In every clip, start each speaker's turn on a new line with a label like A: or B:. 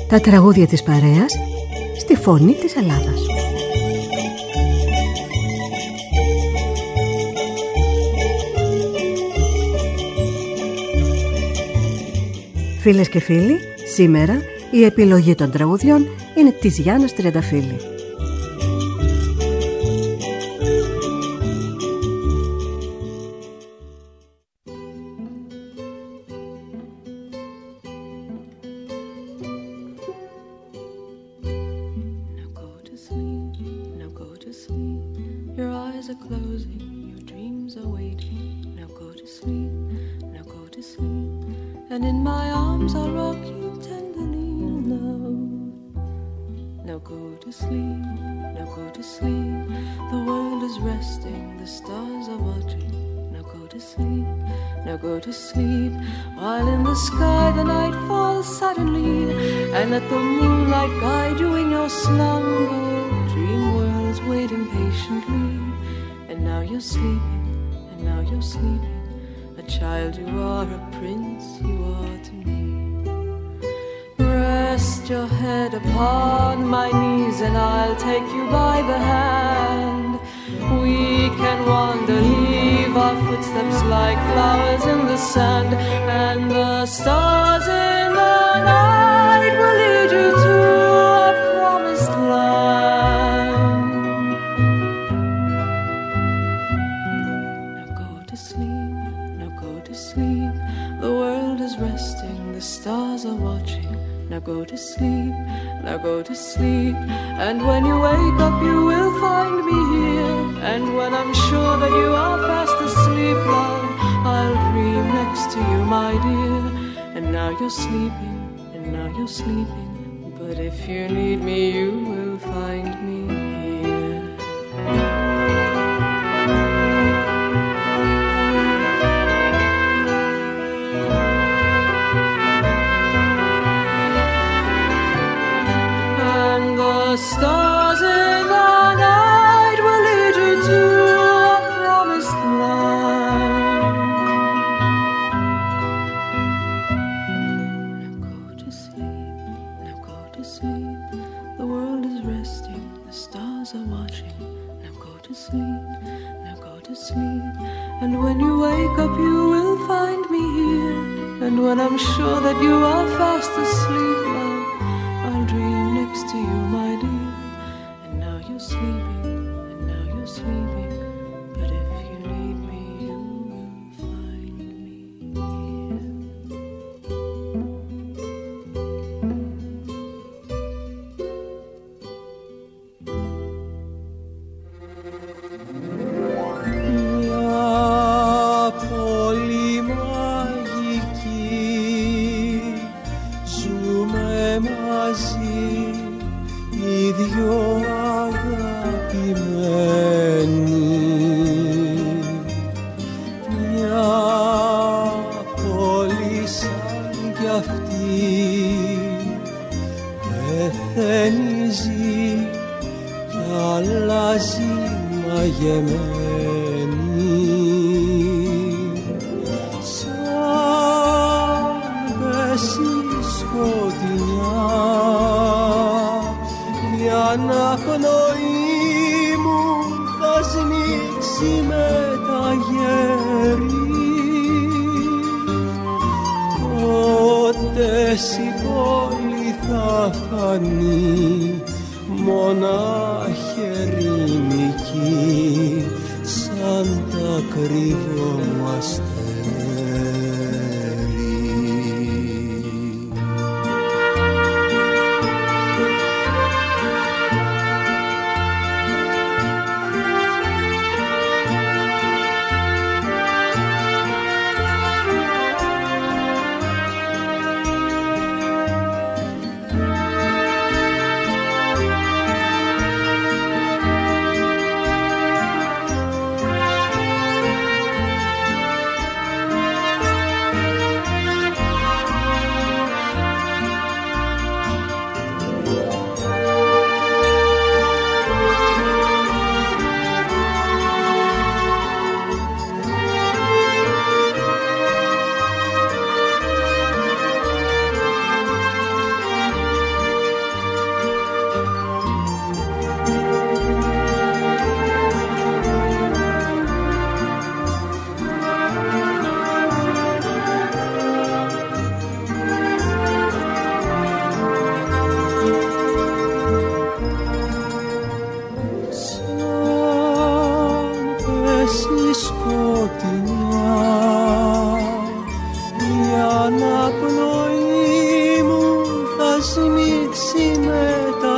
A: Τα τραγούδια της παρέας στη φωνή της Ελλάδας. Φίλες και φίλοι, σήμερα η επιλογή των τραγουδιών είναι της Γιάννας Τριανταφύλλη.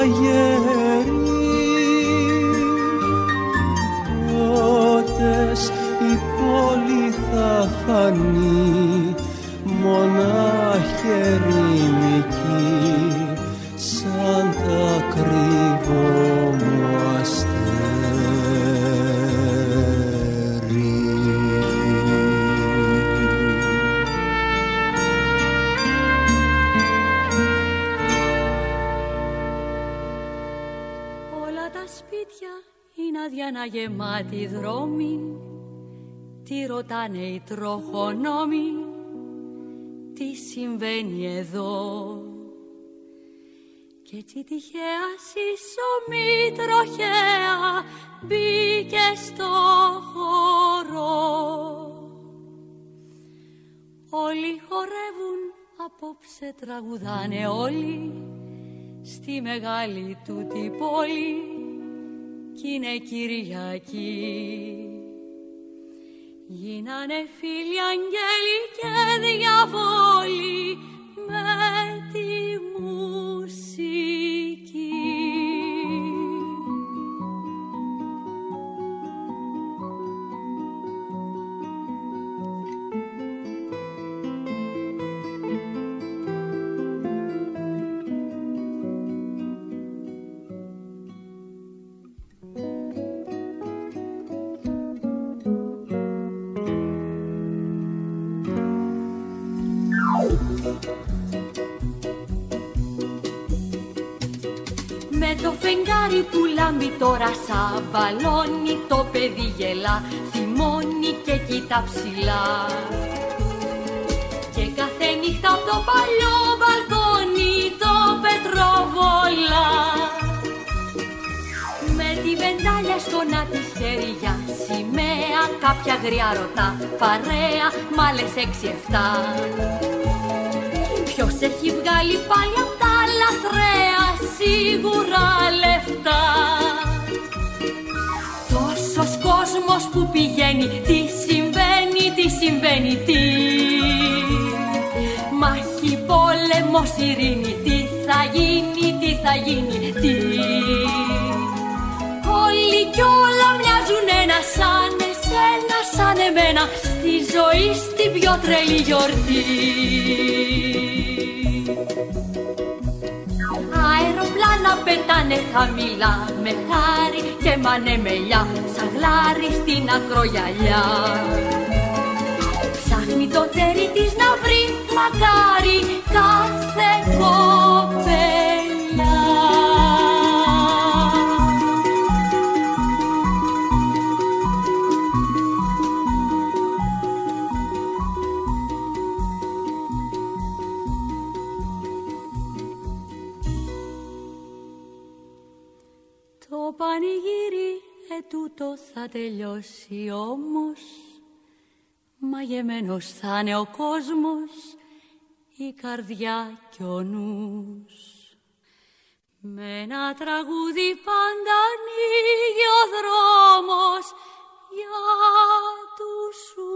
B: γέροι, πότες η πόλη θα φανεί μονάχη ερημική σαν τα κρύβω μου αστέρι.
C: Όλα τα σπίτια είναι αδιανά γεμάτοι δρόμοι, τι ρωτάνε οι τροχονόμοι, τι συμβαίνει εδώ. Κι έτσι τυχαία σύσσωμη τροχαία μπήκε στο χώρο. Όλοι χορεύουν, απόψε τραγουδάνε όλοι στη μεγάλη τούτη πόλη κι είναι Κυριακή. Γίνανε φίλοι αγγέλοι και διαβόλοι με τη μουσική. Με το φεγγάρι που λάμπει τώρα σαν μπαλόνι, το παιδί γελά, θυμώνει και κοίτα ψηλά. Και κάθε νύχτα από το παλιό μπαλκόνι το πετροβολά. Με τη βεντάλια στο να της χέρι για σημαία, κάποια γριά ρωτά παρέα μ' άλλες 6-7. Ποιος έχει βγάλει πάλι απ' τα λαθρέα σίγουρα λεφτά. Τόσος κόσμος που πηγαίνει, τι συμβαίνει, τι συμβαίνει, τι. Μάχη, πόλεμος, ειρήνη, τι θα γίνει, τι θα γίνει, τι. Όλοι κι όλα μοιάζουν ένα σαν εσένα, σαν εμένα, στη ζωή στην πιο τρελή γιορτή. Αεροπλάνα πετάνε χαμηλά με χάρη και μανεμελιά σαν γλάρι στην ακρογιαλιά. Ψάχνει το τέρι της να βρει μακάρι κάθε κοπέλα. Το πανηγύρι ετούτο θα τελειώσει όμως, μαγεμένος θα είναι ο κόσμος, η καρδιά κι ο νους. Με ένα τραγούδι πάντα ανοίγει ο δρόμος για τους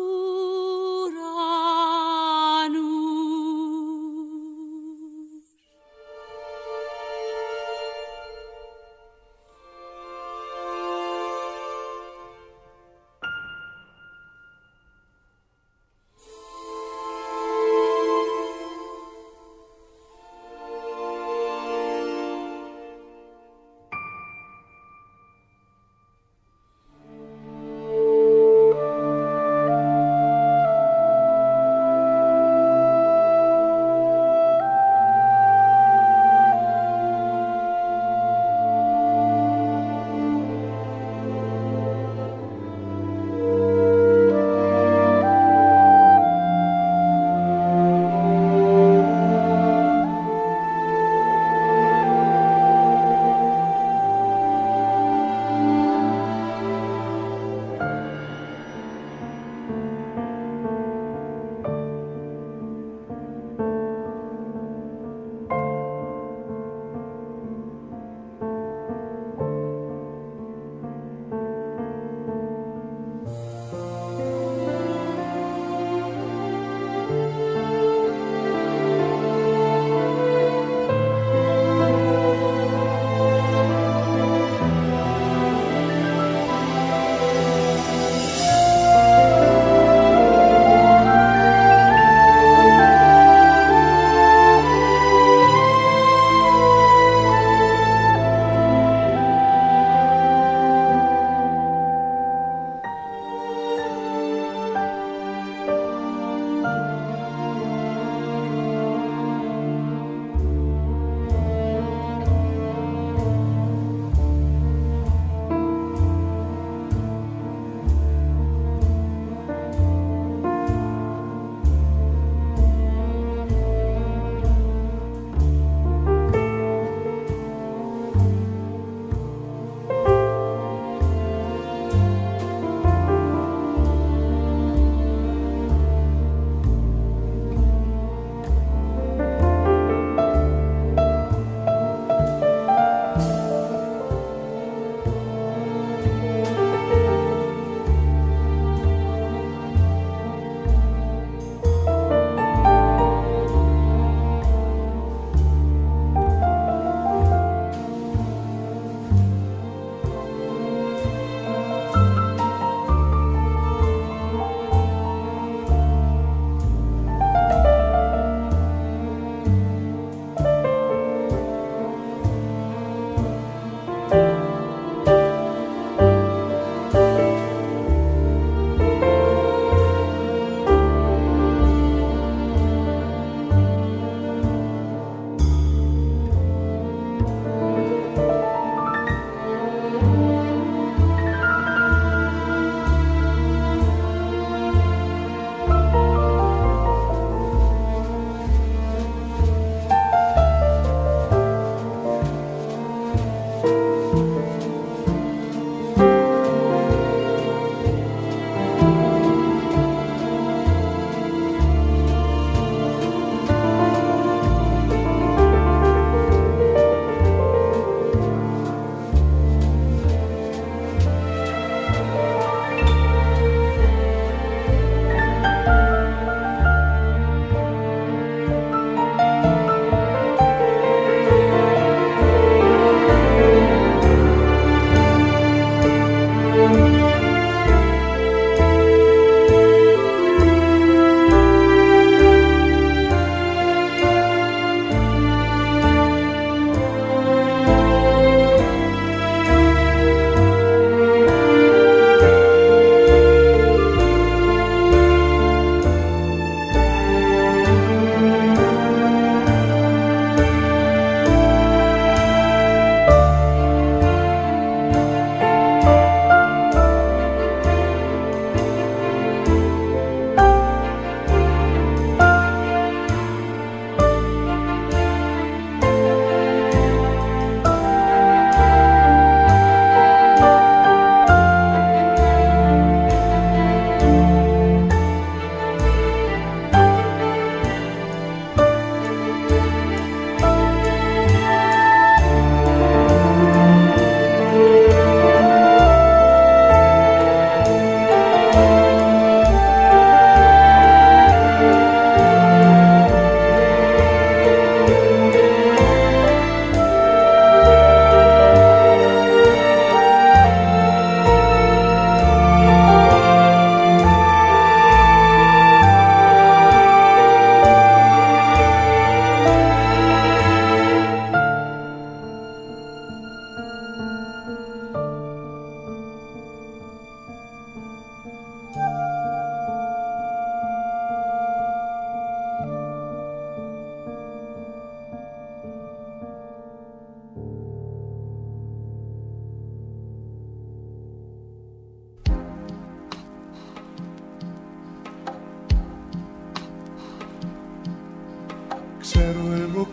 C: ουρανούς.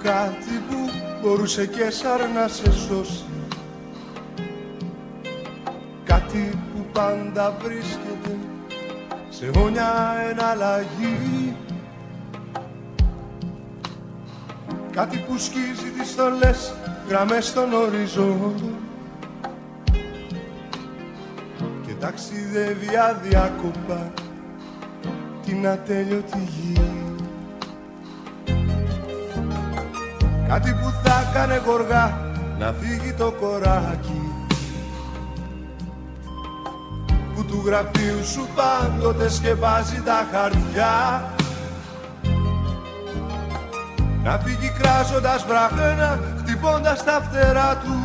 B: κάτι που μπορούσε και σαν να σε σώσει, κάτι που πάντα βρίσκεται σε αιώνια εναλλαγή, κάτι που σκίζει τις στολές γραμμές στον οριζόντο και ταξιδεύει αδιάκοπα την ατέλειωτη γη, κάτι που θα κάνε γοργά να φύγει το κοράκι που του γραφείου σου πάντοτε σκεπάζει τα χαρτιά, να φύγει κράζοντας βραχένα, χτυπώντας τα φτερά του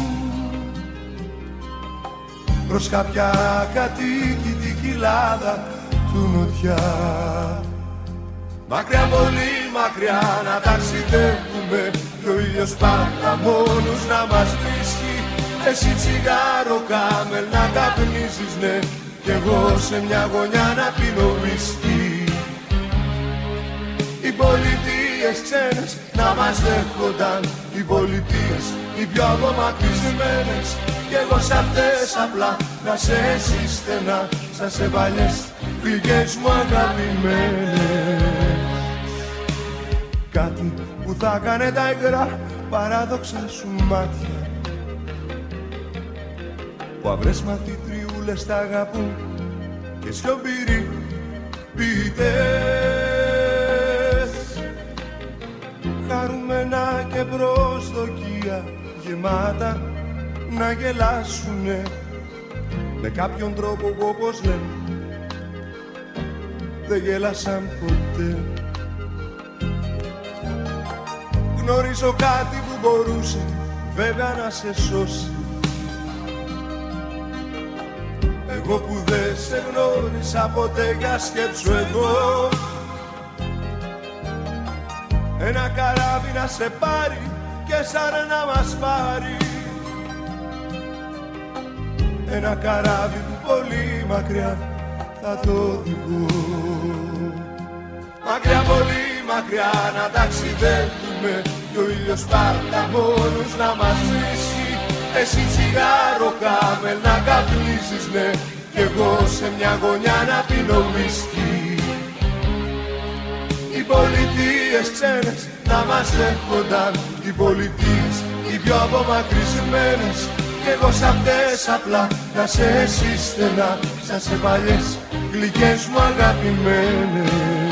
B: προς κάποια κατοίκητη κοιλάδα του νοτιά. Μακριά, πολύ μακριά να ταξιδεύουμε κι ο ήλιος πάντα μόνος να μας βρίσκει. Εσύ τσιγάρο κάμελ να καπνίζεις, ναι, κι εγώ σε μια γωνιά να πίνω ουίσκι. Οι πολιτείες ξένες να μας δέχονταν, οι πολιτείες οι πιο απομακρυσμένες, κι εγώ σ' αυτές απλά να σε σύστενα, σαν σε παλιές γλυκές μου αγαπημένες. Κάτι που θα κάνε τα υγρά παράδοξα σου μάτια, που αυρές μαθητριούλες τα αγαπούν και σιωπηροί ποιητές, χαρούμενα και προσδοκία γεμάτα να γελάσουνε με κάποιον τρόπο που, όπως λένε, δεν γέλασαν ποτέ. Γνωρίζω κάτι που μπορούσε βέβαια να σε σώσει, εγώ που δεν σε γνώρισα ποτέ, για σκέψου εδώ. Ένα καράβι να σε πάρει και σαν να μας πάρει, ένα καράβι που πολύ μακριά θα το οδηγώ. Μακριά, πολύ μακριά να ταξιδεύουμε κι ο ήλιος πάντα μόνος να μας βρίσκει. Εσύ τσιγάρο κάμελ να καπνίζεις, ναι, κι εγώ σε μια γωνιά να πίνω ουίσκι. Οι πολιτείες ξένες να μας δέχονταν, οι πολιτείες οι πιο απομακρυσμένες, κι εγώ σ' αυτές απλά να σε σύστενα, σαν σε παλιές γλυκές μου αγαπημένες.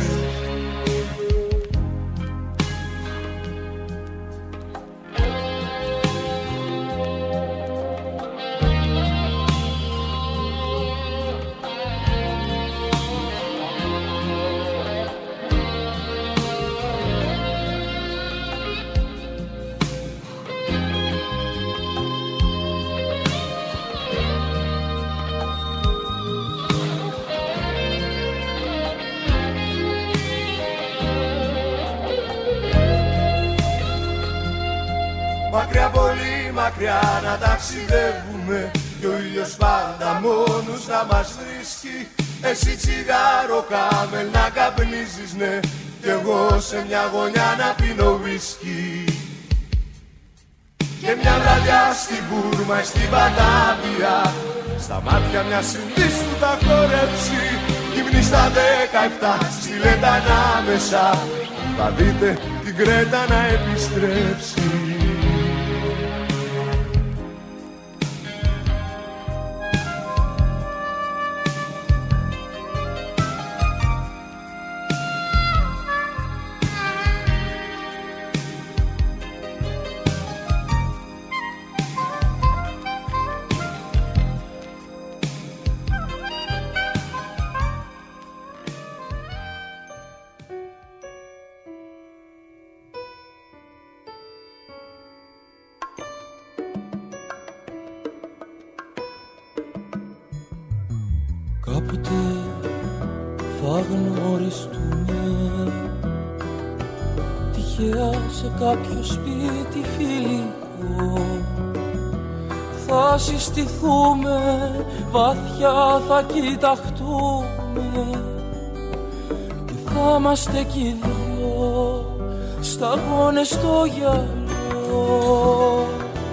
B: Μακριά, πολύ μακριά να ταξιδεύουμε κι ο ήλιος πάντα μόνος να μας βρίσκει. Εσύ τσιγάρο κάμελ να καπνίζεις, ναι, κι εγώ σε μια γωνιά να πίνω ουίσκι. Και μια βραδιά στην Μπούρμα ή στην Πατάβια, στα μάτια μια συνδύσου θα χορέψει. Γυμνή στα 17 στη Λέτα ανάμεσα, θα δείτε την Κρέτα να επιστρέψει.
D: Κάποτε θα γνωριστούμε τυχαία σε κάποιο σπίτι φιλικό. Θα συστηθούμε, βαθιά θα κοιταχτούμε και θα είμαστε κι οι δυο σταγόνες στο γυαλό.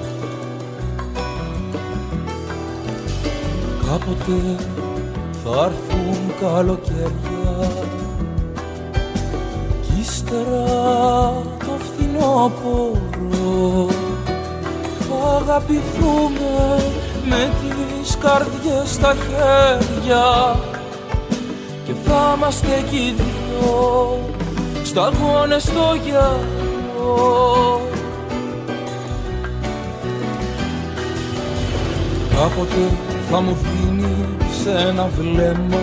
D: Κάποτε θα έρθουν καλοκαίρια κι ύστερα το φθινόπωρο θα αγαπηθούμε με τις καρδιές στα χέρια και θα είμαστε κι οι δυο σταγόνες στο γυαλό. Κάποτε θα μου δίνεις ένα βλέμμα,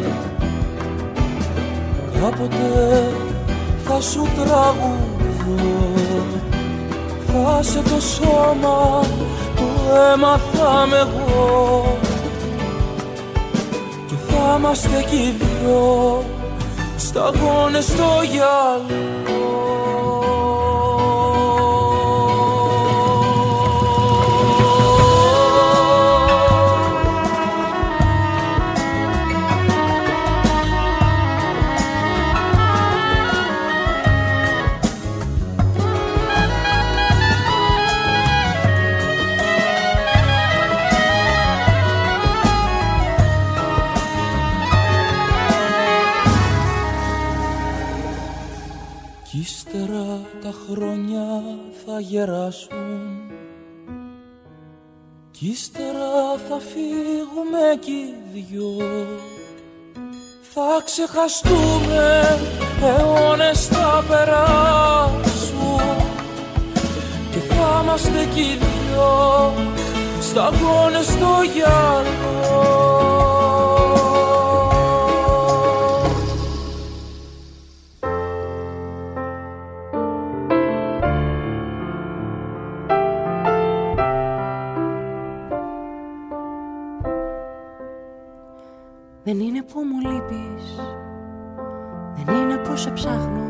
D: κάποτε θα σου τραγουδώ, θα σε το σώμα το έμαθα με εγώ και θα είμαστε κι οι δυο σταγόνες στο γυαλό. Χρόνια θα γεράσουν κι ύστερα θα φύγουμε κι οι δυο. Θα ξεχαστούμε, αιώνες θα περάσουν και θα είμαστε κι οι δυο σταγόνες στο γυαλό.
E: Δεν είναι που μου λείπεις, δεν είναι που σε ψάχνω,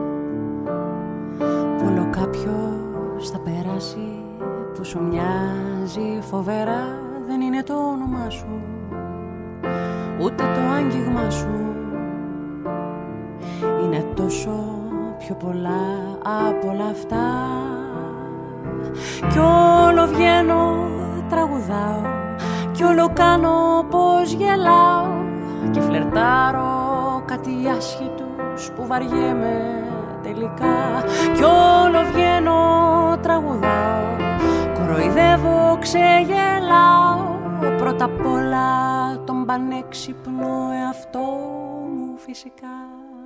E: που όλο κάποιος θα περάσει που σου μοιάζει φοβερά. Δεν είναι το όνομά σου, ούτε το άγγιγμά σου, είναι τόσο πιο πολλά από όλα αυτά. Κι όλο βγαίνω, τραγουδάω, κι όλο κάνω πως γελάω και φλερτάρω κάτι άσχετους που βαριέμαι τελικά. Κι όλο βγαίνω, τραγουδάω, κοροϊδεύω, ξεγελάω, πρώτα απ' όλα τον πανέξυπνο εαυτό μου φυσικά.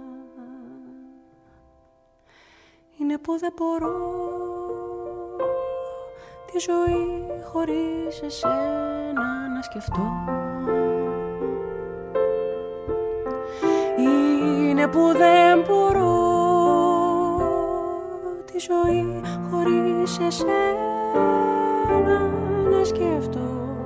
E: Είναι που δεν μπορώ τη ζωή χωρίς εσένα να σκεφτώ. Είναι που δεν μπορώ τη ζωή χωρίς εσένα να σκεφτώ.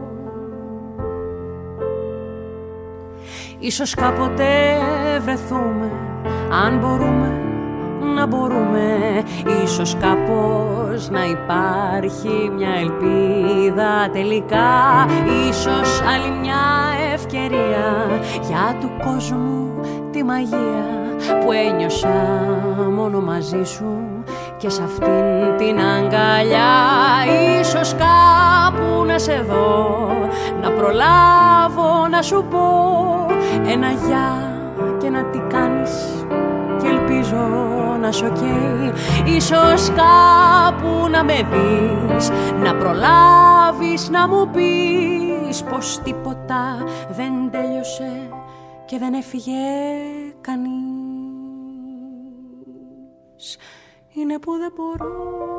E: Ίσως κάποτε βρεθούμε, αν μπορούμε να μπορούμε, ίσως κάπως να υπάρχει μια ελπίδα τελικά. Ίσως άλλη μια ευκαιρία για του κόσμου τη μαγεία που ένιωσα μόνο μαζί σου και σε αυτήν την αγκαλιά. Ίσως κάπου να σε δω, να προλάβω να σου πω ένα γεια και να τι κάνεις και ελπίζω να σ' οκ. Ίσως κάπου να με δεις, να προλάβεις να μου πεις πως τίποτα δεν τέλειωσε και δεν έφυγε κανείς. Είναι που δεν μπορώ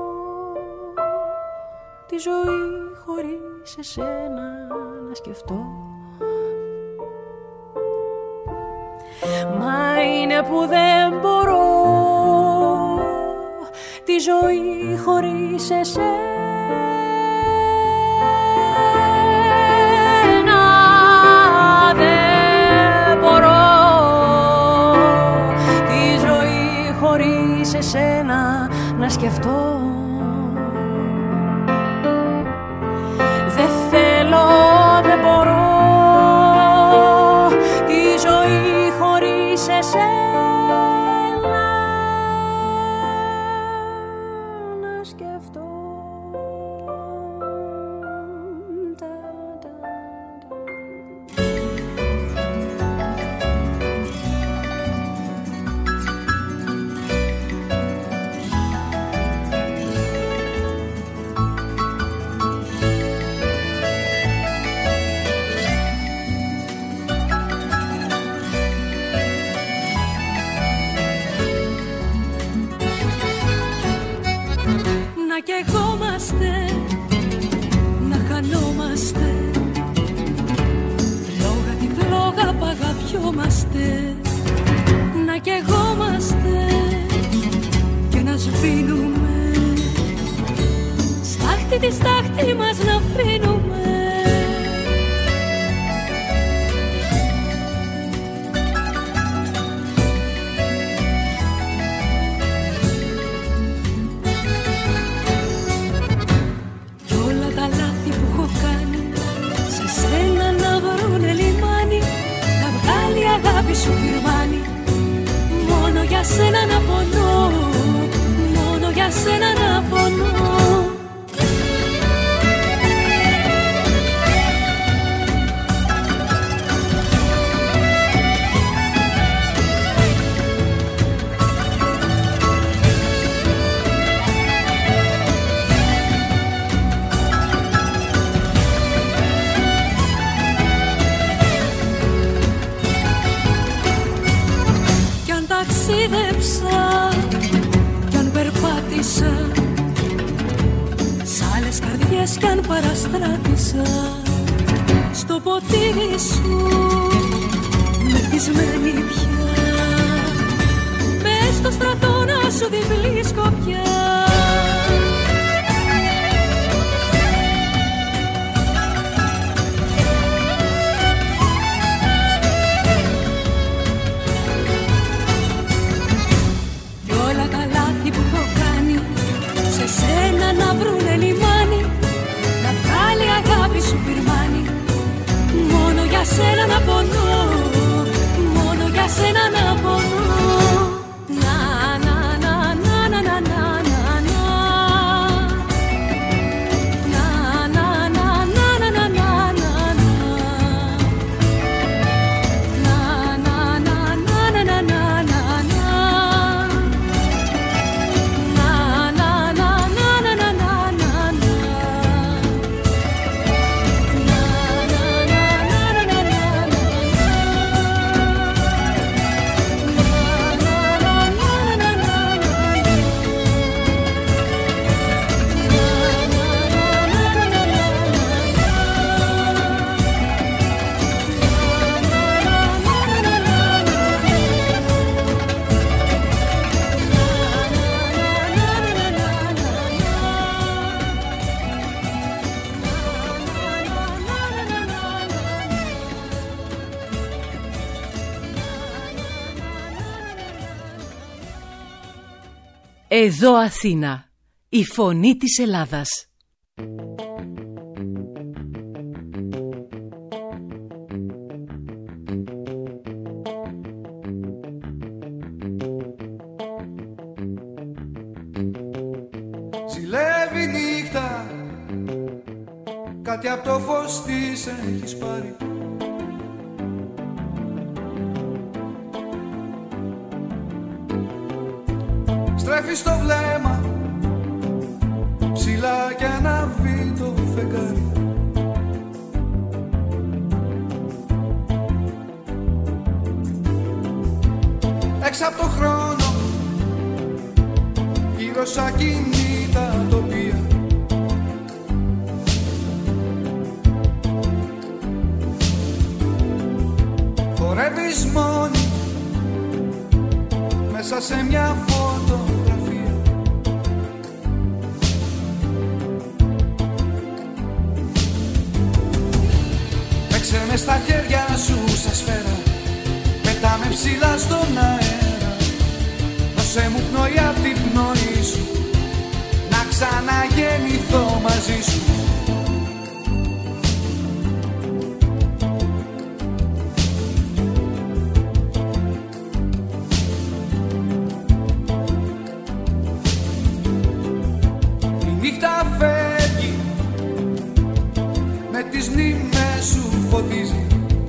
E: τη ζωή χωρίς εσένα να σκεφτώ. Μα είναι που δεν μπορώ τη ζωή χωρίς εσένα. Δεν μπορώ τη ζωή χωρίς εσένα να σκεφτώ. Δεν θέλω, δεν μπορώ τη ζωή χωρίς εσένα.
F: χανόμαστε, να χανόμαστε. Φλόγα τη φλόγα παγαπιόμαστε, να καιγόμαστε και να σβήνουμε. Στάχτη τη στάχτη μας να αφήνουμε. Σου φυρμάνει, μόνο για σένα να πονώ, μόνο για σένα να πονώ. Ταξίδεψα κι αν περπάτησα, σ' άλλες καρδιές κι αν παραστράτησα, στο ποτήρι σου μεθυσμένη πια, μες στο στρατόνα σου διπλή σκοπιά. Σένα να βρουνε λιμάνι, να βγάλει αγάπη σου φυρμάνι, μόνο για σένα να πονώ, μόνο για σένα να πονώ. Να να να να να να να.
G: Εδώ Αθήνα, η φωνή της Ελλάδας.
B: Ζηλεύει νύχτα, κάτι από το φως της έχεις πάρει. Στρέφει στο βλέμμα ψηλά κι ανάβει το φεγγάρι. Έξω από το χρόνο, γύρω σ' ακίνητα τοπία. Χορεύεις μόνη μέσα σε μια φωτογραφία. Παίξε με στα χέρια σου σαν σφαίρα, πετάμε ψηλά στον αέρα. Δώσε μου πνοή απ' την πνοή σου, να ξαναγεννηθώ μαζί σου. Τις μνήμες σου φωτίζει.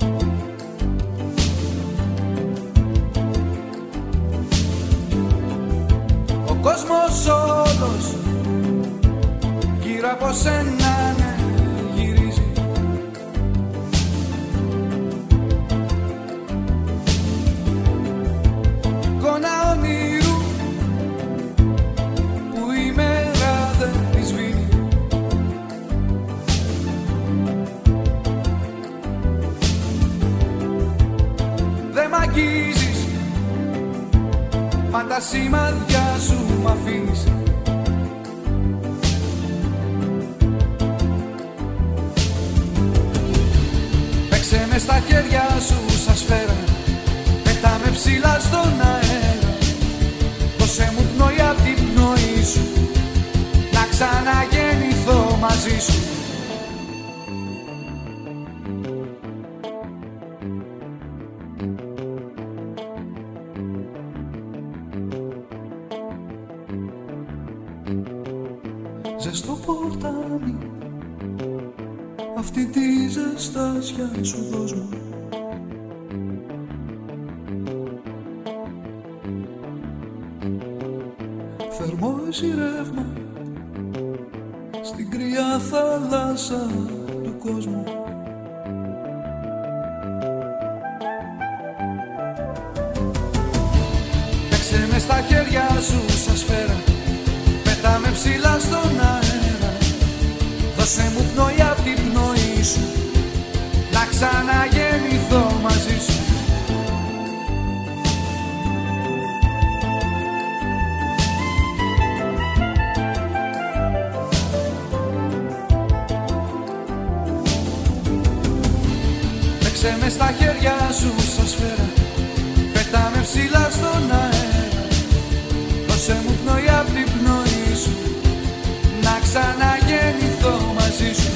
B: Ο κόσμος όλος γύρω από σένα γυρίζει. Εικόνα όνειρου που η μέρα δεν τη σβήνει.
H: τα σημάδια σου μ' αφήνεις. Παίξε με στα χέρια σου σαν σφαίρα, πέτα με ψηλά στον αέρα. Δώσε μου πνοή απ' την πνοή σου, να ξαναγεννηθώ μαζί σου. Ζεστό ποτάμι, αυτή τη ζεστάσια σου δώσ' μου. Θερμό εσύ ρεύμα, στην κρύα θάλασσα του κόσμου. Παίξε με στα χέρια σου σαν σφαίρα, πέτα με ψηλά στον αέρα. Δώσε μου πνοή απ' την πνοή σου, να ξαναγεννηθώ μαζί σου. Παίξε με στα χέρια σου σαν σφαίρα, πέτα με ψηλά στον αέρα. Δώσε μου πνοή απ' την πνοή σου, να ξαναγεννηθώ μαζί σου.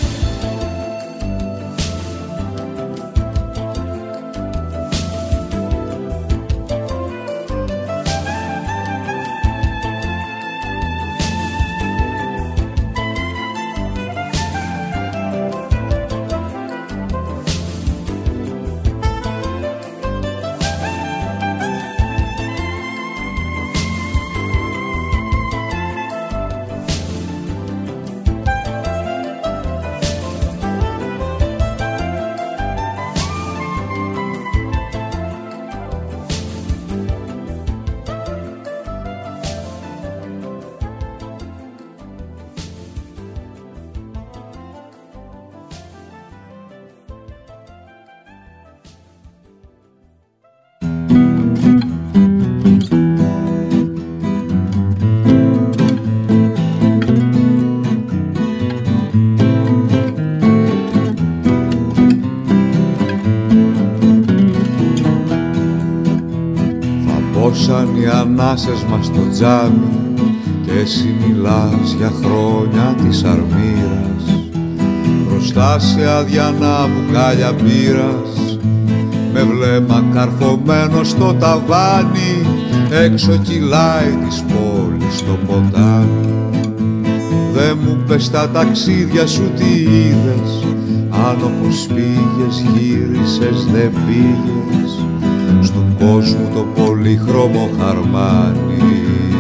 I: Πόσαν οι ανάσες μας στο τζάμι και εσύ μιλάς για χρόνια της αρμύρας. Μπροστά σε αδιανά μπουκάλια μπύρας, με βλέμμα καρφωμένο στο ταβάνι, έξω κυλάει της πόλης το ποτάμι. Δε μου πες τα ταξίδια σου τι είδες, αν όπως πήγες γύρισες δεν πήγες στου κόσμου το πολύχρωμο χαρμάνι.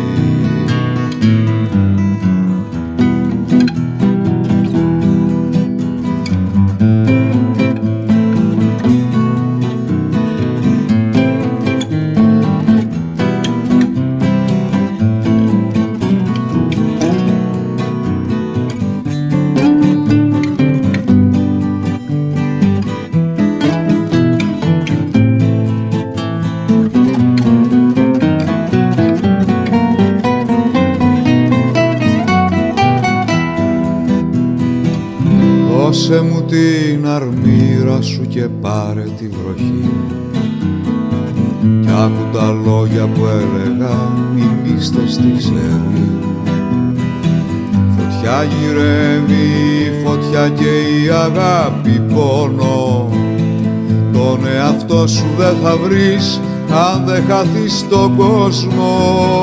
I: Δώσε μου την αρμύρα σου και πάρε τη βροχή, κι άκου τα λόγια που έλεγα μην είστε στη ξερή. Φωτιά γυρεύει, φωτιά και η αγάπη πόνο, τον εαυτό σου δεν θα βρεις αν δεν χαθείς στον κόσμο.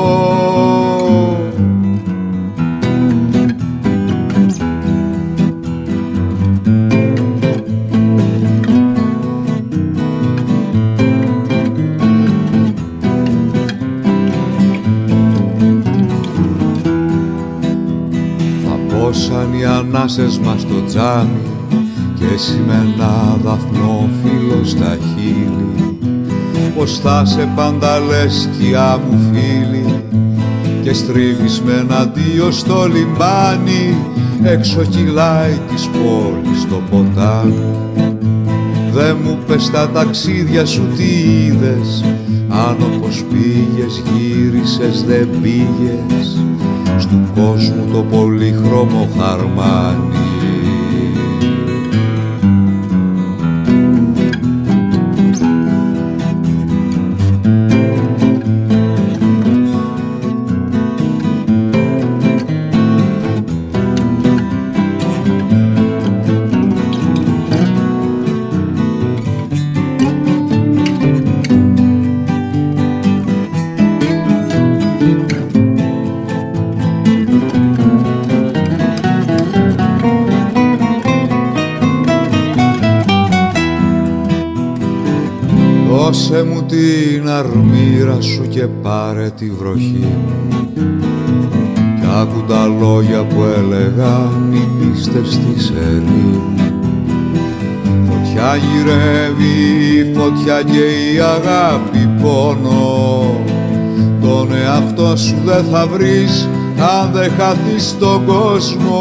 I: Πόσαν οι ανάσες μας στο τζάμι και εσύ με ένα δαφνό φύλλο στα χείλη. Πως θα σε πάντα λες σκιά μου φίλη, και στρίβεις με ένα αντίο στο λιμάνι, έξω κυλάει της πόλης το ποτάμι. Δε μου πες τα ταξίδια σου τι είδες, αν όπως πήγες γύρισες δεν πήγες στου κόσμου το πολύχρωμο χαρμάνι. Δώσε μου την αρμύρα σου και πάρε τη βροχή μου κι άκου τα λόγια που έλεγαν οι πίστες της ερήμου. Φωτιά γυρεύει, φωτιά και η αγάπη πόνο, τον εαυτό σου δεν θα βρεις αν δεν χαθείς στον κόσμο.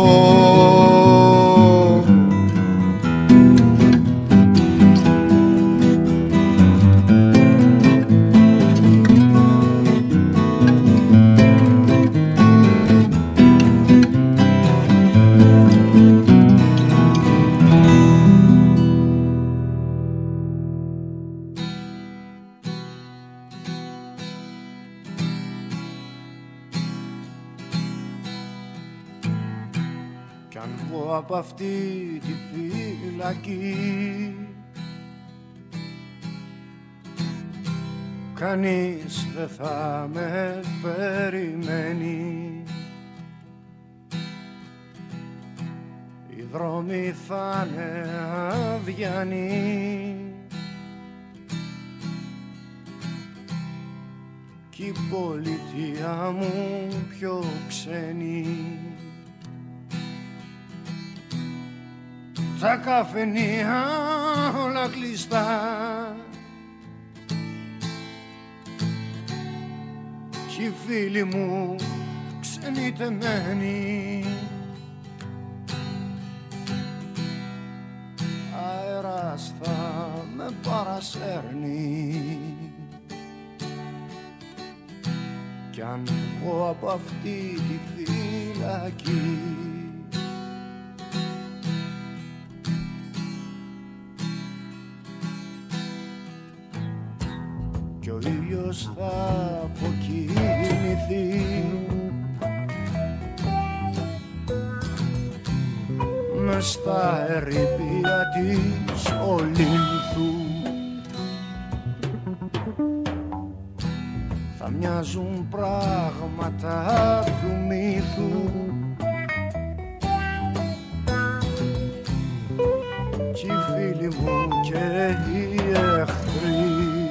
B: Από αυτή τη φυλακή κανείς δεν θα με περιμένει. Οι δρόμοι θα είναι αδιανοί κι η πολιτεία μου πιο ξένη. Τα καφενεία όλα κλειστά κι οι φίλοι μου ξενιτεμένοι. Αέρας θα με παρασέρνει κι αν βγω από αυτή τη φυλακή κι ο ήλιος θα αποκοιμηθεί μες στα ερείπια της Ολύνθου. Θα μοιάζουν πράγματα του μύθου κι οι φίλοι μου και οι εχθροί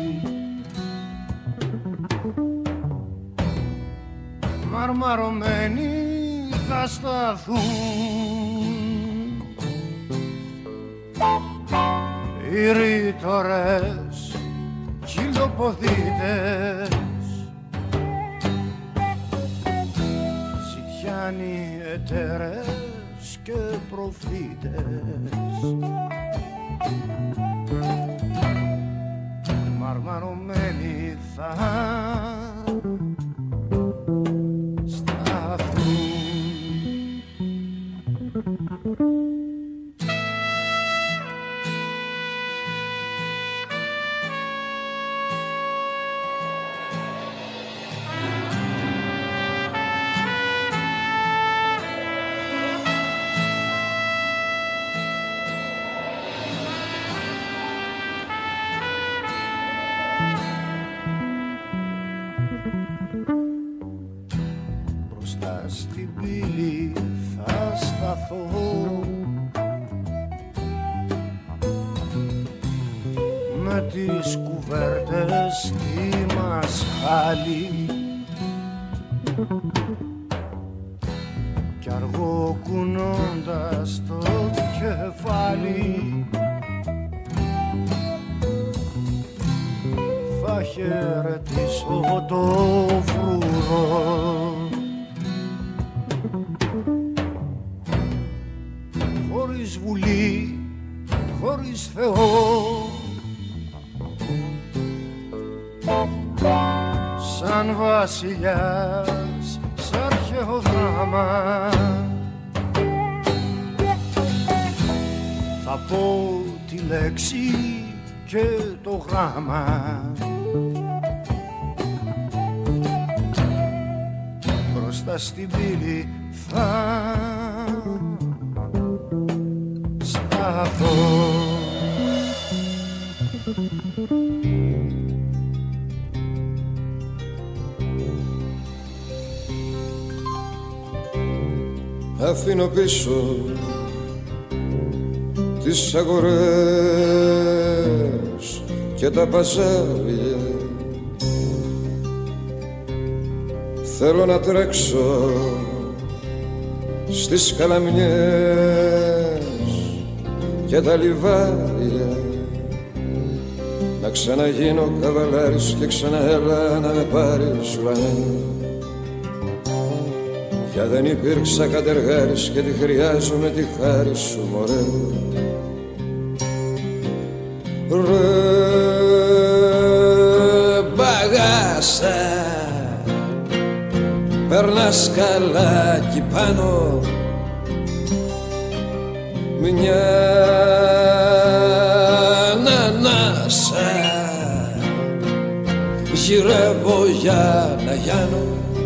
B: μαρμαρωμένοι θα σταθούν. Οι ρήτορες χιλοποδίτες, ζητιάνοι εταιρές και προφήτες μαρμαρωμένοι θα στην πύλη θα σταθώ με τις κουβέρτες στη μασχάλη κι αργό κουνώντας το κεφάλι θα χαιρετήσω το φρουρό. Χωρίς βουλή, χωρίς Θεό. Σαν βασιλιάς, σ' αρχαίο δράμα, θα πω τη λέξη και το γράμμα. Μπροστά στην πύλη θα σταθώ.
J: Αφήνω πίσω τις αγορές και τα παζάρια. Θέλω να τρέξω στις καλαμιές και τα λιβάρια, να ξαναγίνω καβαλάρης και ξαναέλα να με πάρεις ουρανέ. Για δεν υπήρξα κατεργάρης και τη χρειάζομαι τη χάρη σου, μωρέ. Ρε μπαγάσα, περνάς καλά κι πάνω, μια ανάσα γυρεύω για να γιάνω.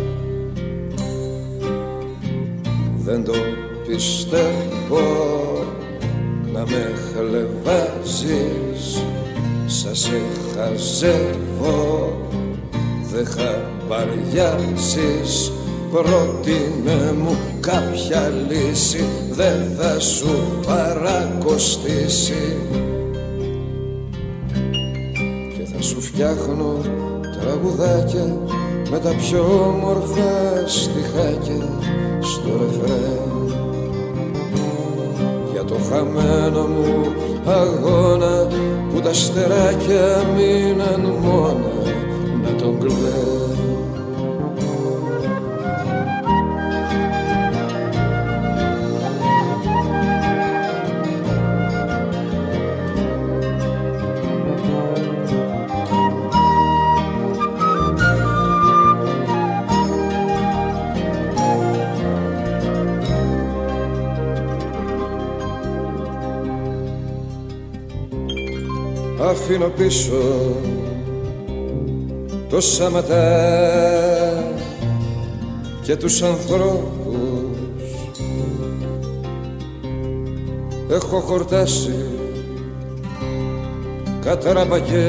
J: Δεν το πιστεύω να με χλεβάζεις, σαν σε χαζεύω, δεν χαμπαριάζεις. Πρότεινε μου κάποια λύση, δεν θα σου παρακοστήσει και θα σου φτιάχνω τραγουδάκια με τα πιο όμορφα στιχάκια στο ρεφρέν. Για το χαμένο μου αγώνα που τα στεράκια μείναν μόνα να τον κλαίω. Αφήνω πίσω το σαματά και τους ανθρώπους. Έχω χορτάσει καταραμπακές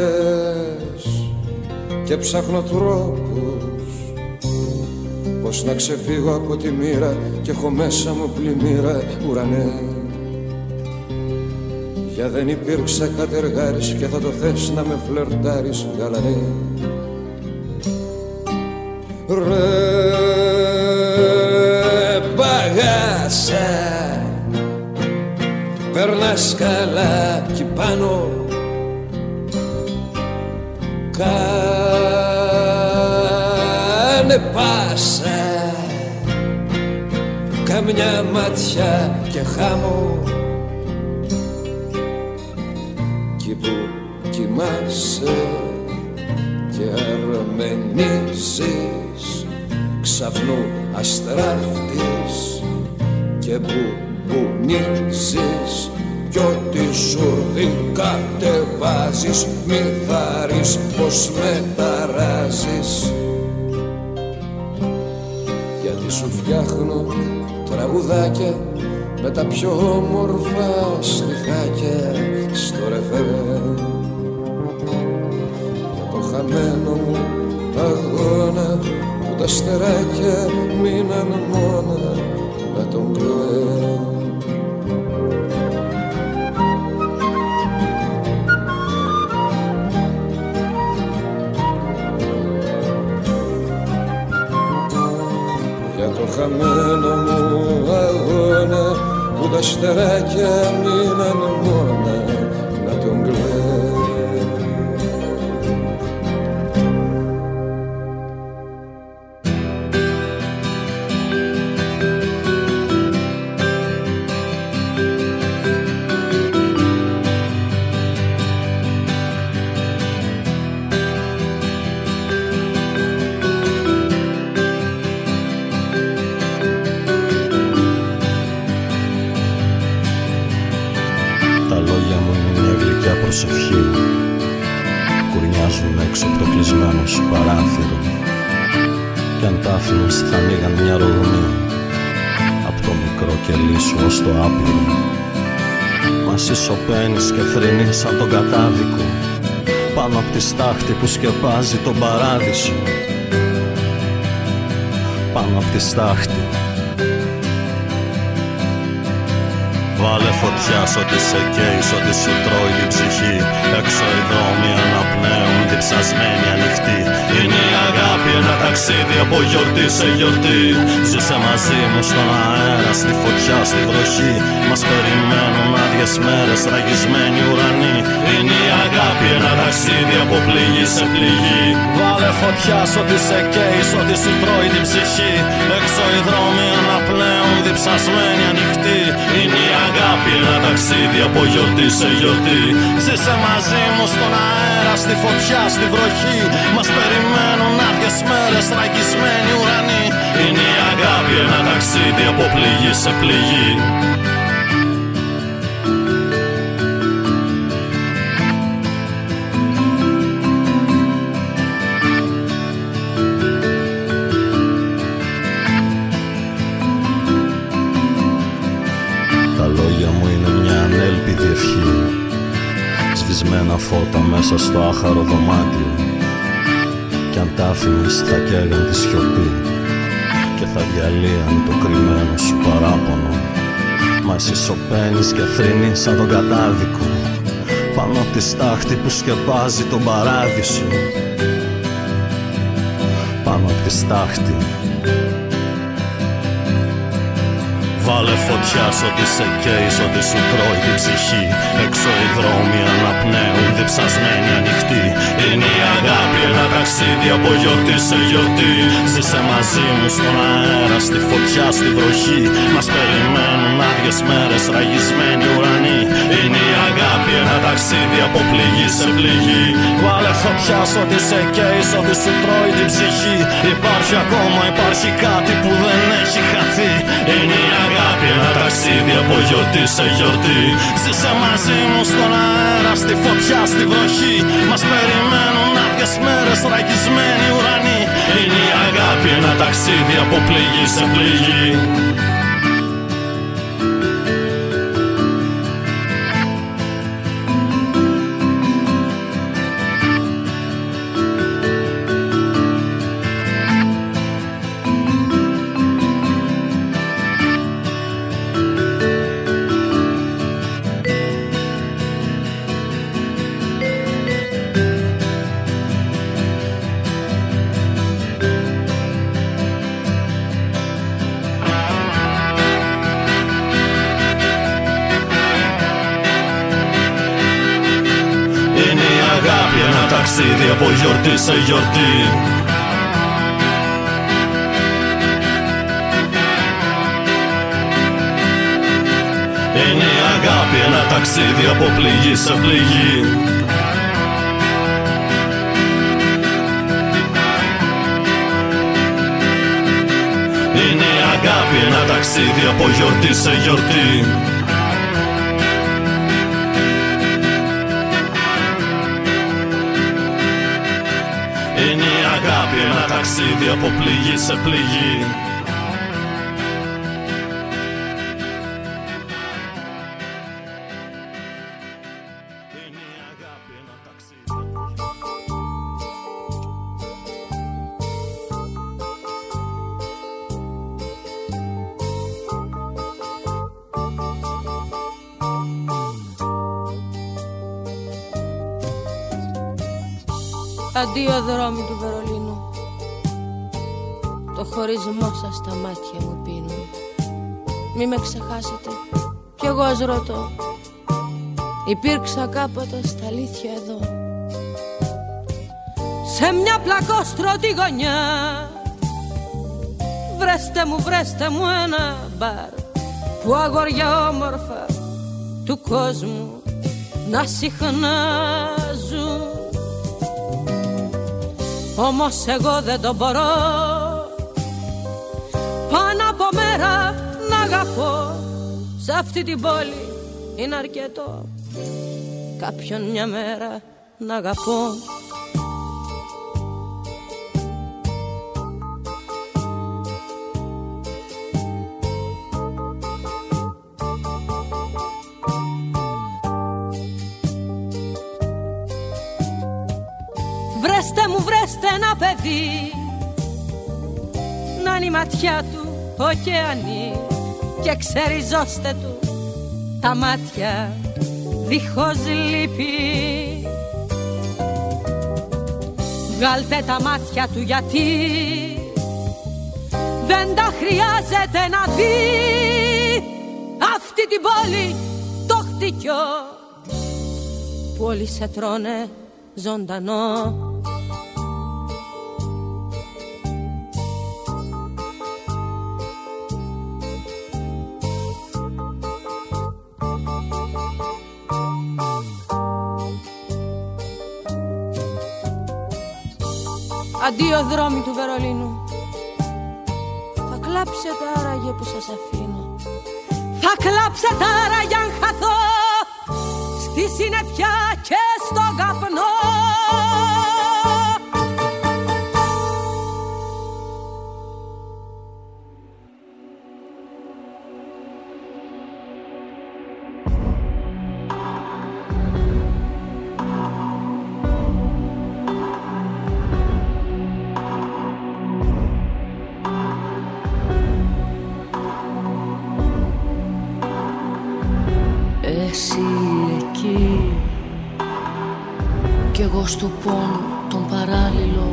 J: και ψάχνω τρόπους πως να ξεφύγω από τη μοίρα και έχω μέσα μου πλημμύρα ουρανέ. Για δεν υπήρξα κατεργάρης και θα το θες να με φλερτάρεις γαλανέ. Ρε μπαγάσα, περνάς καλά κι πάνω, κάνε πάσα, καμιά μάτια και χάμω. Που κοιμάσαι και αρμενίζεις, ξαφνού αστράφτης και που μπουνίζεις, κι ό,τι σου δει κατεβάζεις, μη θαρρείς πως με ταράζεις. Γιατί σου φτιάχνω τραγουδάκια με τα πιο όμορφα στιχάκια στο ρεφρέν. Για το χαμένο μου αγώνα που τα στεράκια μείναν μόνα να τον κλαίω. Για το χαμένο μου αγώνα που τα στεράκια μείναν μόνα να τον κλαίω.
K: λόγια μου είναι μια γλυκιά προσευχή. Κουρνιάζουν έξω από το κλεισμένο σου παράθυρο. Κι αν τα άφηνες θα ανοίγαν μια ρογμή απ' το μικρό κελί σου ως το άπειρο. Μα εσύ σωπαίνεις και θρηνείς σαν τον κατάδικο πάνω απ' τη στάχτη που σκεπάζει τον παράδεισο. Πάνω απ' τη στάχτη. Βάλε φωτιά σ' ό,τι σε καίει, σ' ό,τι σου τρώει την ψυχή. Έξω οι δρόμοι αναπνέουν, διψασμένοι ανοιχτοί. Είναι η αγάπη ένα ταξίδι από γιορτή σε γιορτή. Ζήσε μαζί μου στον αέρα, στη φωτιά, στη βροχή. Μας περιμένουν άδειες μέρες, ραγισμένοι ουρανοί. Είναι η αγάπη ένα ταξίδι από πληγή σε πληγή. Βάλε φωτιά σ' ό,τι σε καίει, σ' ό,τι σου τρώει την ψυχή. Έξω οι δρόμοι αναπνέουν, διψασμένοι ανοιχτοί. Είναι η αγάπη ένα ταξίδι από γιορτή σε γιορτή. Ζήσε μαζί μου στον αέρα, στη φωτιά, στη βροχή. Μας περιμένουν άδειες μέρες, ραγισμένοι ουρανοί. Είναι η αγάπη ένα ταξίδι από πληγή σε πληγή. Σβησμένα φώτα μέσα στο άχαρο δωμάτιο. Κι αν τα άφηνες θα καίγαν τη σιωπή και θα διαλύαν το κρυμμένο σου παράπονο. Μα εσύ σωπαίνεις και θρηνείς σαν τον κατάδικο πάνω απ' τη στάχτη που σκεπάζει τον παράδεισο. Πάνω απ' τη στάχτη. Βάλε φωτιά σ' ό,τι σε καίει, σ' ό,τι σου τρώει την ψυχή. Έξω οι δρόμοι αναπνέουν, διψασμένοι ανοιχτοί. Είναι η αγάπη ένα ταξίδι από γιορτή σε γιορτή. Ζήσε μαζί μου στον αέρα, στη φωτιά, στη βροχή. Μας περιμένουν άδειες μέρες, ραγισμένοι ουρανοί. Είναι η αγάπη ένα ταξίδι από πληγή σε πληγή. Βάλε φωτιά σ' ό,τι σε καίει, σ' ό,τι σου τρώει την ψυχή. Υπάρχει ακόμα, υπάρχει κάτι που δεν έχει χαθεί. Είναι η αγάπη ένα ταξίδι από γιορτή σε γιορτή. Ζήσε μαζί μου στον αέρα, στη φωτιά, στη βροχή. Μας περιμένουν άδειες μέρες, ραγισμένοι ουρανοί. Είναι η αγάπη ένα ταξίδι από πληγή σε πληγή. Ταξίδι από γιορτή σε γιορτή. Είναι η αγάπη ένα ταξίδι από πληγή σε πληγή. Είναι η αγάπη ένα ταξίδι από γιορτή σε γιορτή. Είναι η αγάπη ένα ταξίδι από πληγή σε πληγή. Είναι η αγάπη ένα ταξίδι.
L: Αντίο δρόμοι του Βερολίνου, το χωρισμό σας στα μάτια μου πίνουν. Μη με ξεχάσετε, κι εγώ ας ρωτώ, υπήρξα κάποτε στα αλήθεια εδώ. Σε μια πλακόστρωτη γωνιά, βρέστε μου ένα μπαρ που αγόρια όμορφα του κόσμου να συχνάζουν. Όμως εγώ δεν το μπορώ πάνω από μέρα να αγαπώ. Σ' αυτή την πόλη είναι αρκετό. κάποιον μια μέρα να αγαπώ. Βρέστε ένα παιδί, να είναι η ματιά του ωκεανή, και ξεριζώστε του τα μάτια δίχως λύπη. Βγάλτε τα μάτια του γιατί δεν τα χρειάζεται να δει αυτή την πόλη το χτυκιό που όλοι σε τρώνε ζωντανό. Αντίο δρόμοι του Βερολίνου, θα κλάψετε άραγε που σας αφήνω. Θα κλάψετε άραγε αν χαθώ στη συννεφιά και στον καπνό.
M: Εσύ εκεί κι εγώ στου πόνου τον παράλληλο,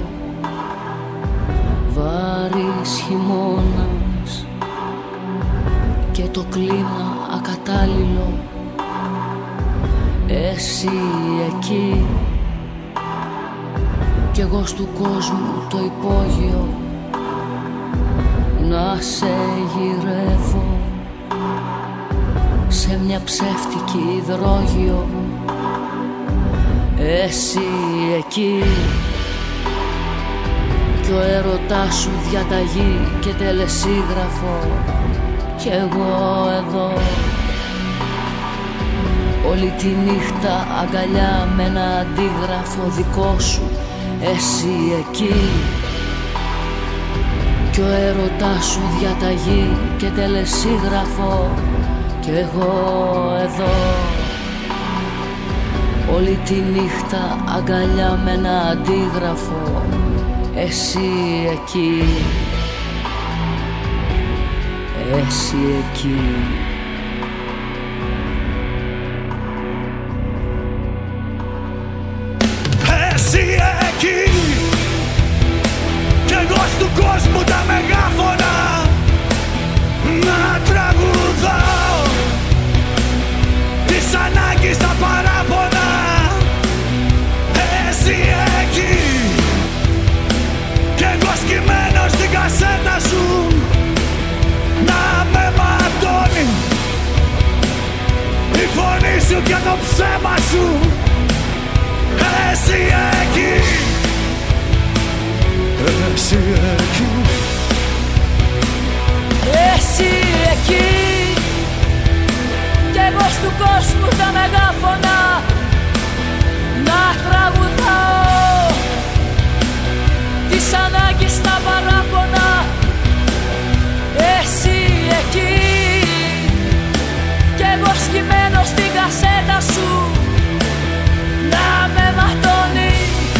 M: βάρης χειμώνας και το κλίμα ακατάλληλο. Εσύ εκεί κι εγώ στου κόσμου το υπόγειο, να σε γυρεύω σε μια ψεύτικη υδρόγειο. Εσύ εκεί κι ο έρωτάς σου διαταγή και τελεσίγραφο, κι εγώ εδώ όλη τη νύχτα αγκαλιά με ένα αντίγραφο δικό σου. Εσύ εκεί κι ο έρωτάς σου διαταγή και τελεσίγραφο, κι εγώ εδώ όλη τη νύχτα αγκαλιά με ένα αντίγραφο. Εσύ εκεί, εσύ εκεί.
N: Εσύ εκεί κι εγώ του κόσμου τα μεγάφωνα να τραγουδάω της ανάγκης τα παράπονα. Εσύ εκεί κι εγώ σκυμμένος στην κασέτα σου να με ματώνει η φωνή σου και το ψέμα σου. Εσύ εκεί, εσύ εκεί,
F: εσύ εκεί κι εγώ στου κόσμου τα μεγάφωνα να τραγουδάω της ανάγκης τα παράπονα. Εσύ εκεί κι εγώ σκυμμένος στην κασέτα σου να με ματώνει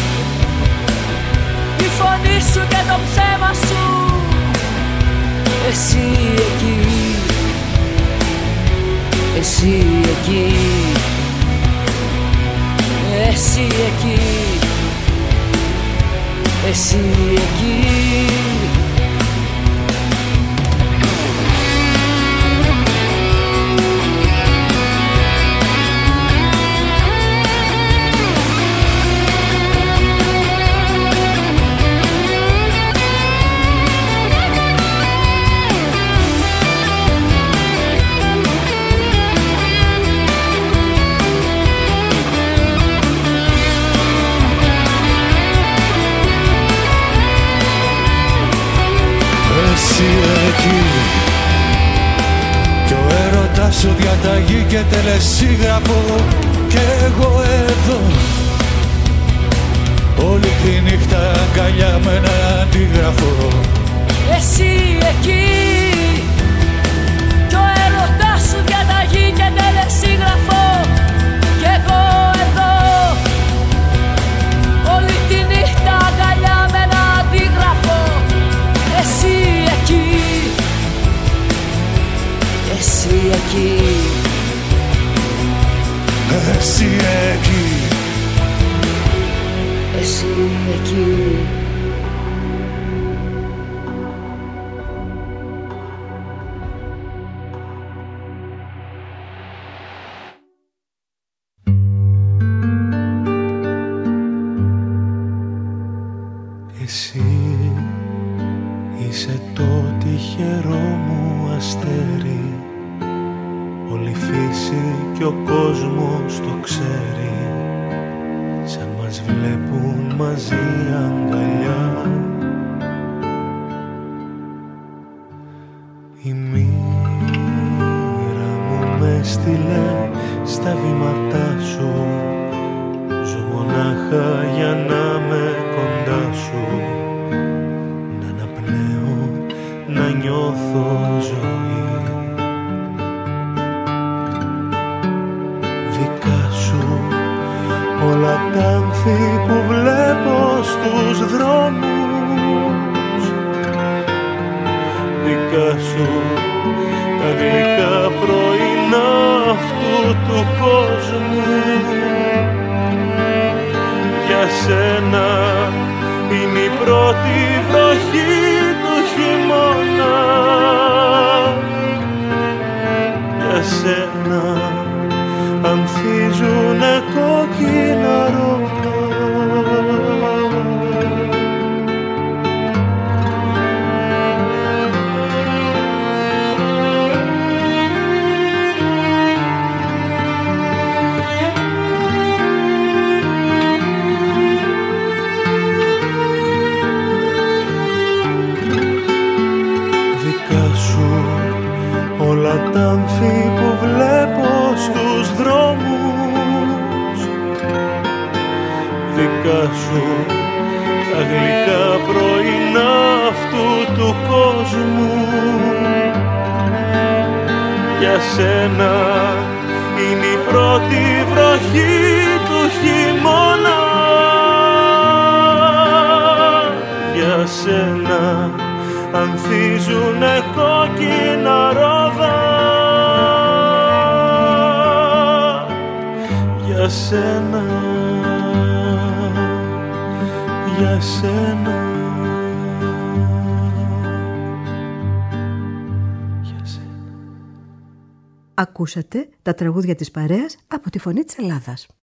F: η φωνή σου και το ψέμα σου.
M: Εσύ εκεί, εσύ εκεί, εσύ εκεί, εσύ εκεί.
H: και τελεσίγραφο κι εγώ εδώ. Όλη τη νύχτα αγκαλιά με ένα αντίγραφο.
F: Εσύ εκεί κι ο έρωτάς σου διαταγή και τελεσίγραφο κι εγώ εδώ. Όλη τη νύχτα αγκαλιά με ένα αντίγραφο. Εσύ εκεί, εσύ εκεί,
H: εσύ εκεί,
F: εσύ εκεί.
H: Εσύ είσαι το τυχερό μου αστέρι. Όλη η φύση και ο κόσμος το ξέρει. Σαν μας βλέπουν μαζί αγκαλιά. Η μοίρα μου με στείλε στα βήματά σου. Ζω μονάχα για να με κοντά σου. Να αναπνέω, να νιώθω ζωή. Δικά σου όλα τα άνθη που βλέπω στους δρόμους. Δικά σου τα γλυκά πρωινά αυτού του κόσμου. Για σένα είναι η πρώτη βροχή του χειμώνα. Για σένα ανθίζουνε κόκκινα ρόδα. Όλα τα άνθη που βλέπω στους δρόμους. Δικά σου τα γλυκά πρωινά αυτού του κόσμου. Για σένα είναι η πρώτη βροχή του χειμώνα. Για σένα ανθίζουνε κόκκινα ρόδα. Για σένα, για σένα.
A: Ακούσατε τα τραγούδια της παρέας από τη Φωνή της Ελλάδας.